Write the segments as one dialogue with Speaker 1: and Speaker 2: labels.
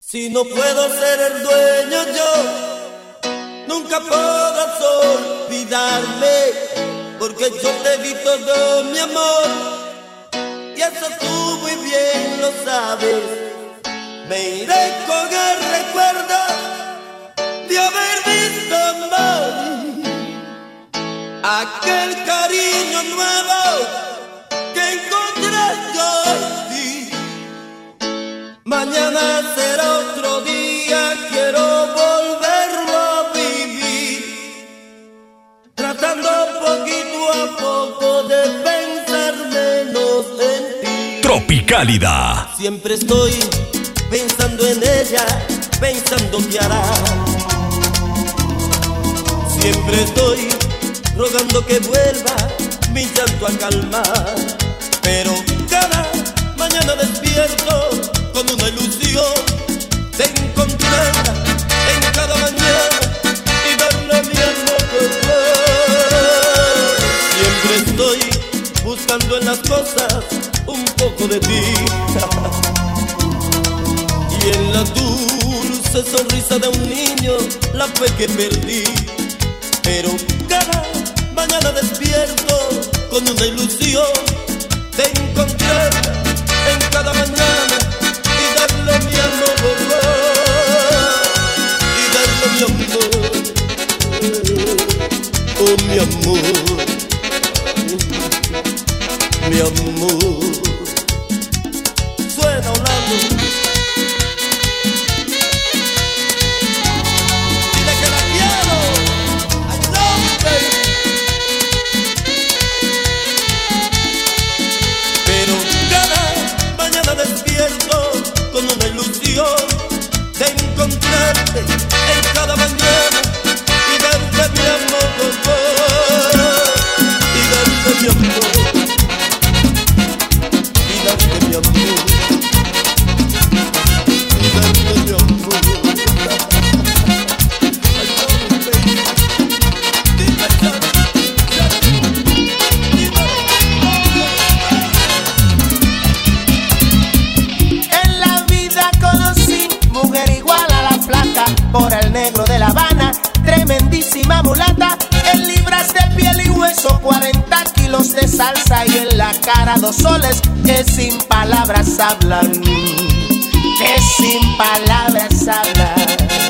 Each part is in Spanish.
Speaker 1: Si no puedo ser el dueño yo, nunca podrás olvidarme, porque yo te di todo mi amor, y eso tú muy bien lo sabes. Me iré con el recuerdo de haber visto morir aquel cariño nuevo que encontré yo en ti. Mañana será otro día, quiero volverlo a vivir, tratando poquito a poco de pensar menos en ti.
Speaker 2: Tropicalida.
Speaker 1: Siempre estoy pensando en ella, pensando qué hará. Siempre estoy rogando que vuelva mi llanto a calmar, pero cada mañana despierto con una ilusión de encontrarla en cada mañana y darle mi amor. Siempre estoy buscando en las cosas un poco de ti y en la dulce sonrisa de un niño la fe que perdí. Pero cada mañana despierto con una ilusión de encontrarla en cada mañana y darle mi amor, y darle mi amor, oh mi amor, mi amor. Suena Orlando. Dile que la quiero. I love you, baby. Pero cada mañana despierto con una ilusión de encontrarte en cada mañana y darte mi amor, y darte mi amor, y darte mi amor, y darte mi amor. I love you, baby. Dime,
Speaker 3: En la vida conocí mujer igual a la flaca, por el negro de La Habana, tremendísima mulata, en libras de piel y hueso, 40 kilos de salsa y en la cara 2 soles que sin palabras hablan, que sin palabras hablan.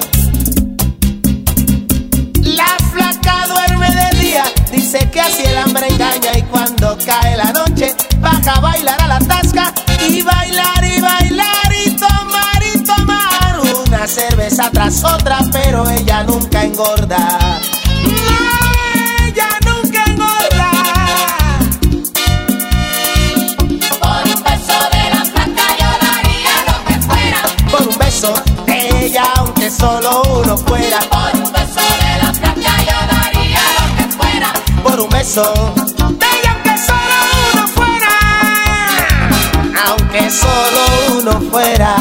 Speaker 3: La flaca duerme de día, dice que así el hambre engaña, y cuando cae la noche baja a bailar a la tasca y bailar y bailar y tomar una cerveza tras otra, pero ella nunca engorda. No, ella nunca engorda.
Speaker 4: Por un beso de la flaca yo daría lo que fuera.
Speaker 3: Por un beso de ella, aunque solo uno fuera.
Speaker 4: Por un beso de la flaca yo daría lo que fuera.
Speaker 3: Por un beso de ella, aunque solo uno fuera. Aunque solo uno fuera.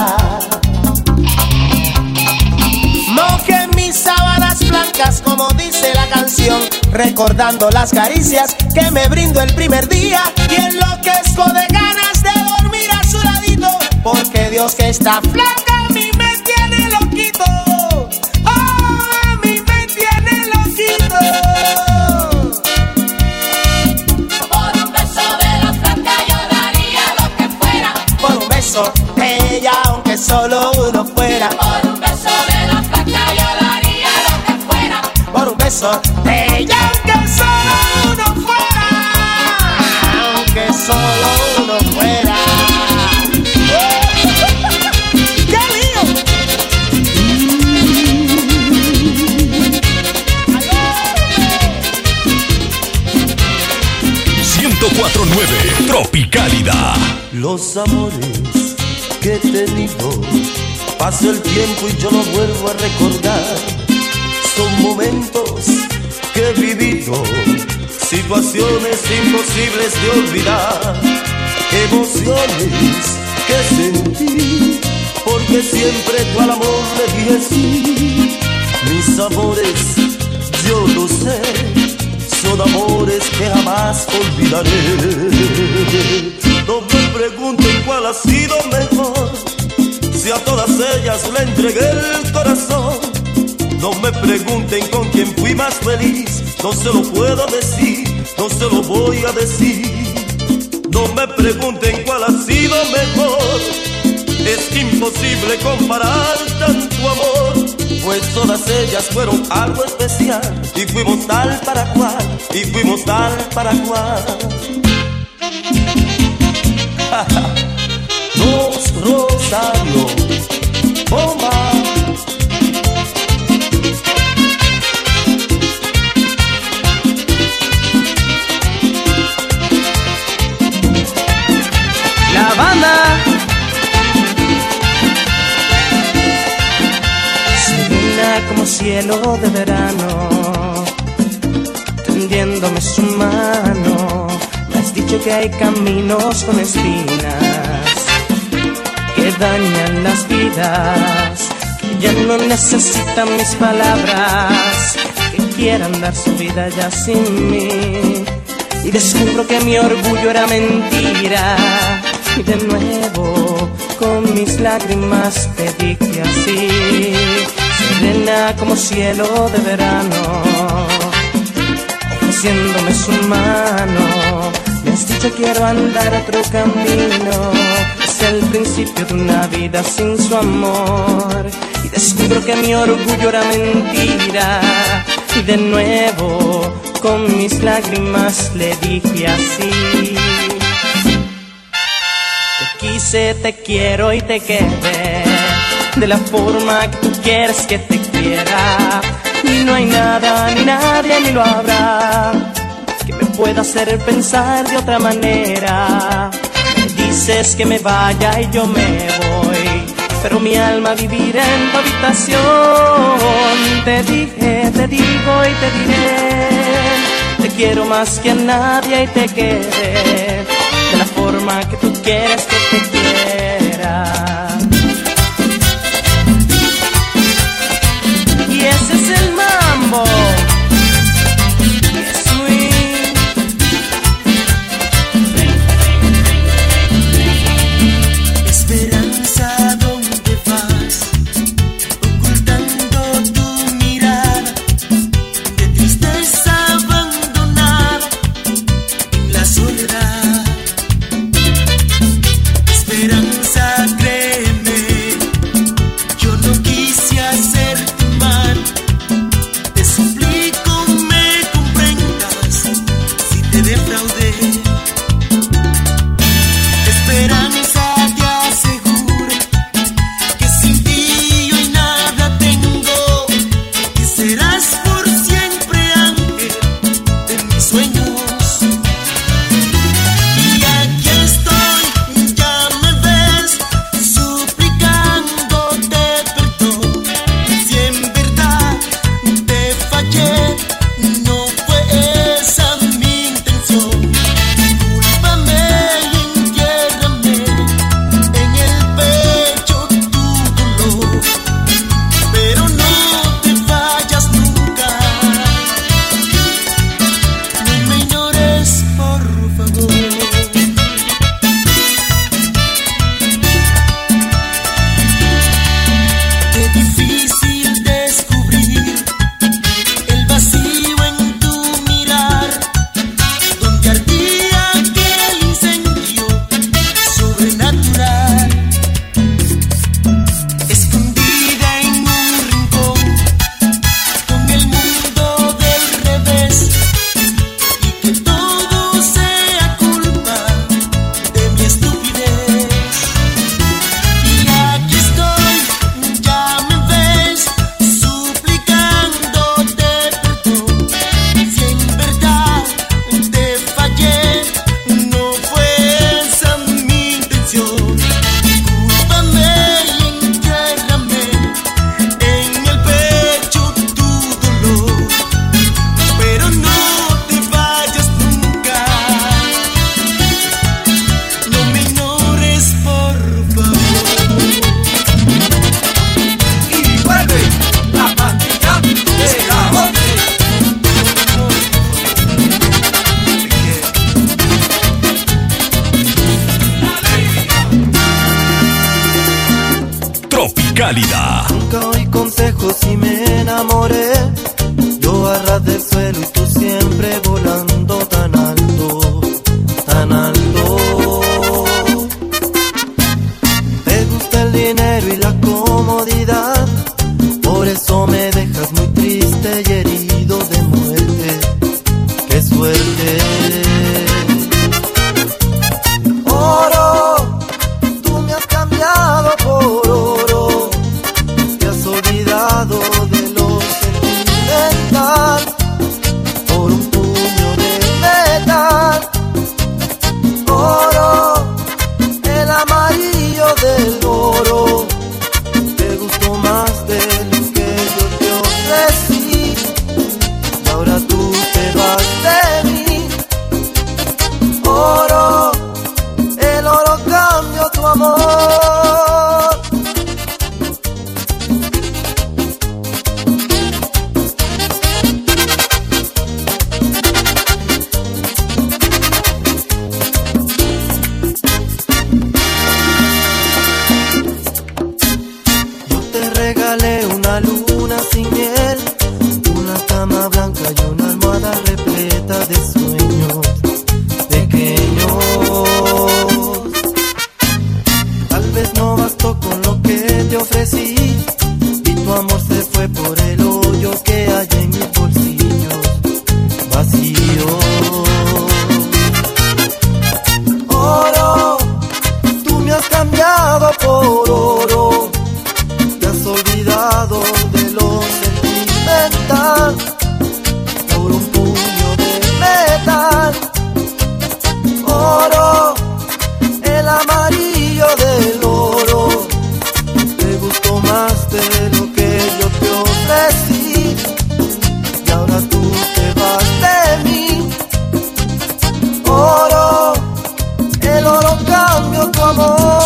Speaker 3: Mojé mis sábanas blancas, como dice la canción, recordando las caricias que me brindó el primer día, y enloquezco de ganas de dormir a su ladito, porque Dios que está flaca a mí me tiene loquito. Oh, a mí me tiene loquito.
Speaker 4: Por un beso de la flaca yo daría lo que fuera.
Speaker 3: Por un beso de ella, aunque solo uno fuera.
Speaker 4: Por un beso de la flaca yo daría lo que fuera.
Speaker 3: Por un beso de ella, aunque solo uno fuera. Aunque solo uno fuera. ¡Qué lío!
Speaker 2: 104.9 Tropicalida.
Speaker 1: Los amores que he tenido, pasa el tiempo y yo lo vuelvo a recordar. Son momentos que he vivido, situaciones imposibles de olvidar, emociones que sentí, porque siempre tú al amor le dije sí. Mis amores, yo lo sé, son amores que jamás olvidaré. No me pregunten cuál ha sido mejor, si si a todas ellas le entregué el corazón. No me pregunten con quién fui más feliz, no se lo puedo decir, no se lo voy a decir. No me pregunten cuál ha sido mejor, es imposible comparar tanto amor. Pues todas ellas fueron algo especial, y fuimos tal para cual, y fuimos tal para cual. Dos Rosario, bomba.
Speaker 3: La banda serena como cielo de verano, tendiéndome su mano. Me has dicho que hay caminos con espinas que dañan las vidas, que ya no necesitan mis palabras, que quieran dar su vida ya sin mí. Y descubro que mi orgullo era mentira, y de nuevo con mis lágrimas te dije así. Serena como cielo de verano, ofreciéndome su mano. Me has dicho quiero andar otro camino, es el principio de una vida sin su amor. Y descubro que mi orgullo era mentira, y de nuevo con mis lágrimas le dije así. Te quise, te quiero y te quedé de la forma que tú quieres que te quiera. Y no hay nada, ni nadie, ni lo habrá que me pueda hacer pensar de otra manera. Me dices que me vaya y yo me voy, pero mi alma vivirá en tu habitación. Te dije, te digo y te diré, te quiero más que a nadie y te quedé de la forma que tú quieres que te quiera. Y ese es el mambo.
Speaker 5: Nunca oí consejos y me enamoré. Yo a ras del suelo y tú siempre volando tan alto, tan alto. Te gusta el dinero y la comodidad, por eso me dejas muy triste y herido de muerte. ¡Qué suerte! Oro, tú me has cambiado por oro. Te has olvidado de lo sentimental por un puño de metal. Oro, el amarillo del oro. Te gustó más de lo que yo te ofrecí y ahora tú te vas de mí. Oro, el oro cambió tu amor. Yo te regalé una luna sin miel, una cama blanca y una almohada repleta de sueños pequeños. Tal vez no bastó con lo que te ofrecí y tu amor se fue por el hoyo que hay en mis bolsillos vacíos. Oro, tú me has cambiado por oro. Te has olvidado de lo sentimental por un puño de metal. Oro, el amarillo del oro. Te gustó más de lo que yo te ofrecí y ahora tú te vas de mí. Oro, el oro cambió tu amor.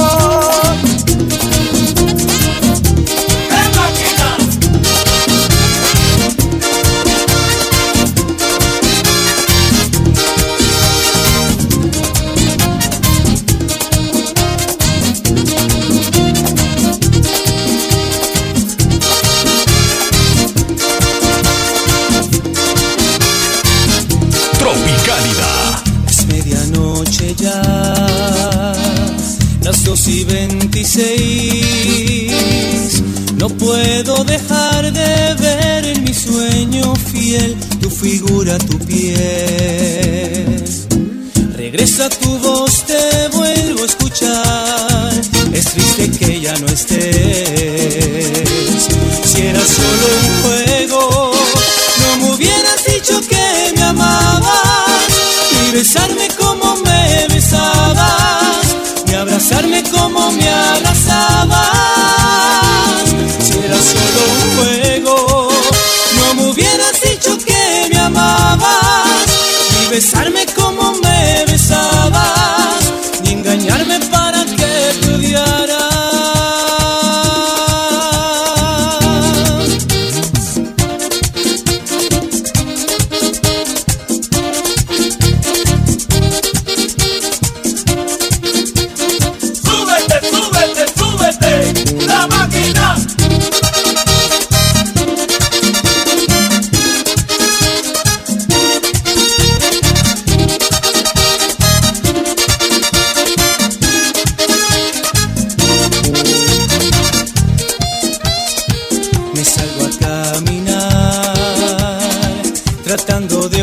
Speaker 2: Tropicálida.
Speaker 1: Es medianoche ya, las 2:26. No puedo dejar de ver en mi sueño fiel tu figura, tu piel. Regresa tu voz, te vuelvo a escuchar. Es triste que ya no estés. Si era solo un juego, no me hubieras dicho que me amabas, ni besarme como me besabas, ni abrazarme como me abrazabas. Si era solo un juego, no me hubieras dicho que me amabas, ni besarme como me besabas, ni engañarme para que te odiara. Me salgo a caminar, tratando de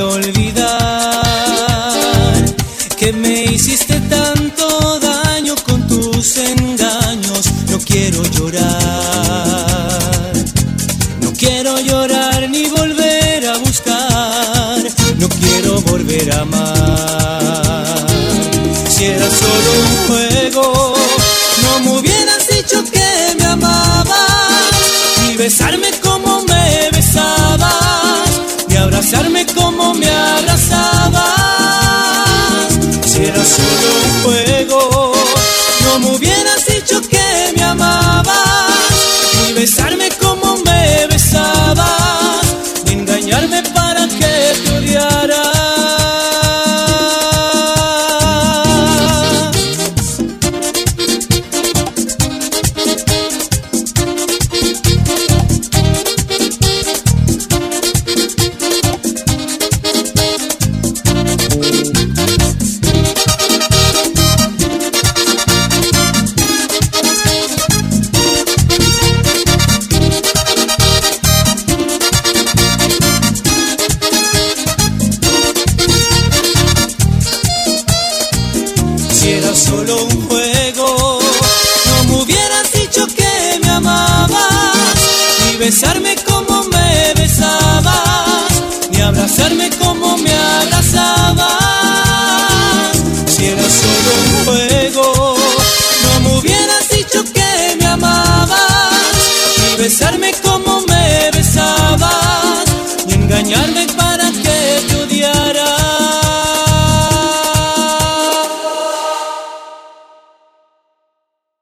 Speaker 1: olvidar que me hiciste tanto daño con tus engaños. No quiero llorar, no quiero llorar ni volver a buscar, no quiero volver a amar. Si era solo un juego, no me hubieras dicho que me amabas, ni besarme como me besabas, ni abrazarme como me abrazabas. Si era solo un juego, no me hubieras dicho que me amabas, ni besarme como me besabas, ni engañarme para que te odiara.
Speaker 6: besarme